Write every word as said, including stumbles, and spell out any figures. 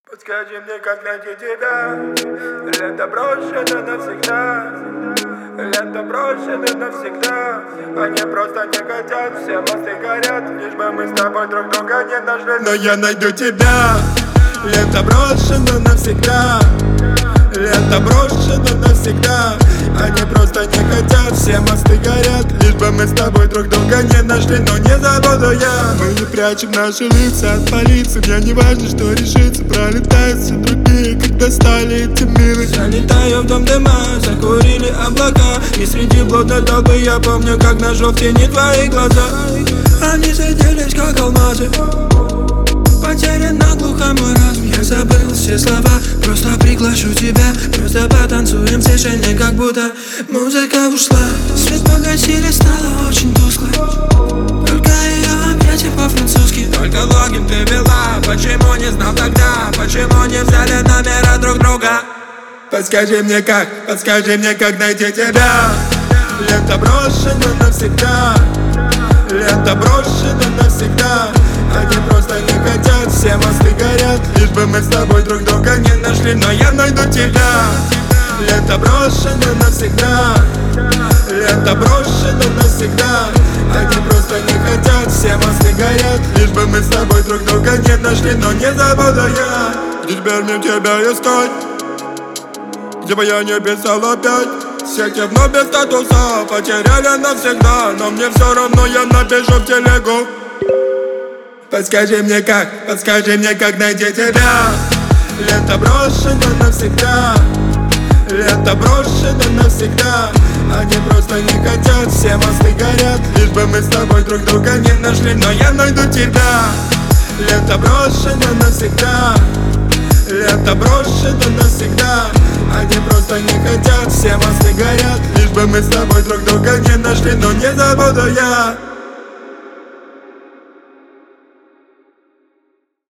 Подскажи мне, как найти тебя. Лето брошено навсегда. Лето брошено навсегда. Они просто не хотят, все мосты горят. Лишь бы мы с тобой друг друга не нашли. Но я найду тебя. Лето брошено навсегда. Лето брошено навсегда. Они просто не хотят, все мосты горят. Лишь бы мы с тобой друг друга не нашли. Но не забуду я. Мы не прячем наши лица от полиции. Мне не важно, что решится. Пролетают все другие, когда стали эти милы. Залетаю в дом дыма, закурили облака. И среди блудной толпы я помню, как нашел в тени твои глаза. Они светились, как алмазы. Потерян наглухо мой разум. Я забыл все слова. Просто приглашу тебя. Просто потанцуем в тишине, как будто музыка ушла. Свет погасили, стало очень тускло. Только ее объятия по-французски. Только логин ты вела. Почему не знал тогда? Почему не взяли номера друг друга? Подскажи мне как, подскажи мне как найти тебя. Лето брошено навсегда. Лето брошено навсегда. Они просто не хотят, все мосты горят. Лишь бы мы с тобой друг друга не нашли. Но я найду тебя. Лето брошено навсегда. Лето брошено навсегда. Они просто не хотят, все мосты горят. Лишь бы мы с тобой друг друга не нашли. Но не забуду я. Теперь мне тебя искать, где бы я не писал опять. Сети вновь без статуса потеряли навсегда. Но мне все равно, я напишу в телегу. Подскажи мне как, подскажи мне как найти тебя. Лето брошено навсегда. Лето брошено навсегда. Они просто не хотят, все мосты горят. Лишь бы мы с тобой друг друга не нашли. Но я найду тебя. Лето брошено навсегда. Лето брошено навсегда. Они просто не хотят, все мосты горят. Лишь бы мы с тобой друг друга не нашли. Но не забуду я.